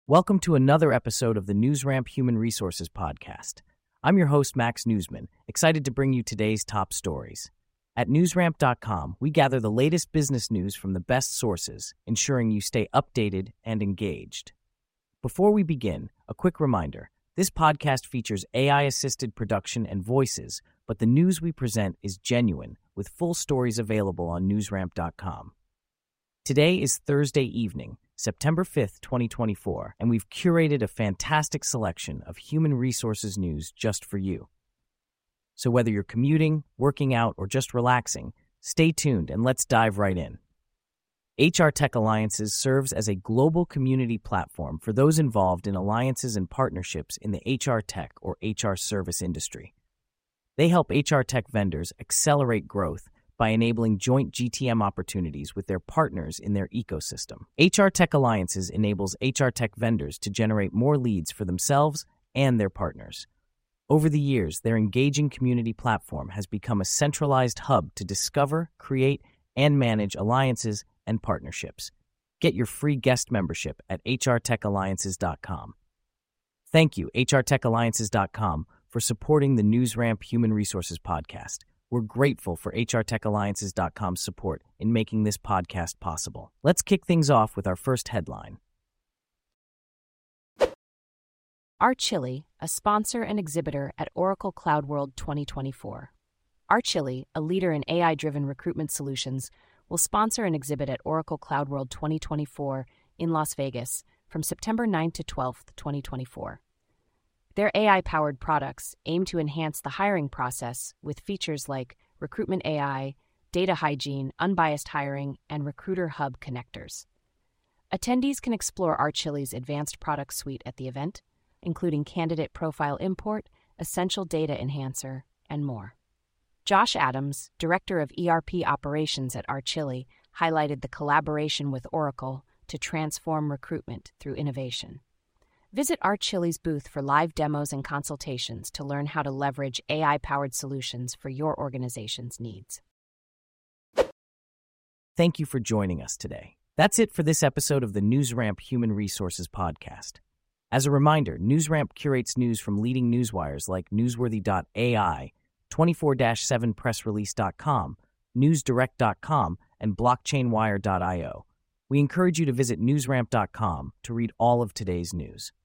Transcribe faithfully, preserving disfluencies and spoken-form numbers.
Welcome to another episode of the NewsRamp Human Resources Podcast. I'm your host, Max Newsman, excited to bring you today's top stories. At newsramp dot com, we gather the latest business news from the best sources, ensuring you stay updated and engaged. Before we begin, a quick reminder. This podcast features A I-assisted production and voices, but the news we present is genuine, with full stories available on newsramp dot com. Today is Thursday evening, September fifth, twenty twenty-four, and we've curated a fantastic selection of human resources news just for you. So whether you're commuting, working out, or just relaxing, stay tuned and let's dive right in. H R Tech Alliances serves as a global community platform for those involved in alliances and partnerships in the H R tech or H R service industry. They help H R tech vendors accelerate growth by enabling joint G T M opportunities with their partners in their ecosystem. H R Tech Alliances enables H R tech vendors to generate more leads for themselves and their partners. Over the years, their engaging community platform has become a centralized hub to discover, create, and manage alliances and partnerships. Get your free guest membership at h r tech alliances dot com. Thank you, h r tech alliances dot com, for supporting the NewsRamp Human Resources Podcast. We're grateful for h r tech alliances dot com's support in making this podcast possible. Let's kick things off with our first headline. Archili, a sponsor and exhibitor at Oracle Cloud World twenty twenty-four. Archili, a leader in A I-driven recruitment solutions, will sponsor an exhibit at Oracle Cloud World twenty twenty-four in Las Vegas from September ninth to twelfth, twenty twenty-four. Their A I-powered products aim to enhance the hiring process with features like Recruitment A I, data hygiene, unbiased hiring, and Recruiter Hub connectors. Attendees can explore Archili's advanced product suite at the event, including Candidate Profile Import, Essential Data Enhancer, and more. Josh Adams, Director of E R P Operations at Archili, highlighted the collaboration with Oracle to transform recruitment through innovation. Visit Archili's booth for live demos and consultations to learn how to leverage A I-powered solutions for your organization's needs. Thank you for joining us today. That's it for this episode of the NewsRamp Human Resources Podcast. As a reminder, NewsRamp curates news from leading newswires like newsworthy dot A I, twenty-four seven press release dot com, news direct dot com, and blockchain wire dot io. We encourage you to visit newsramp dot com to read all of today's news.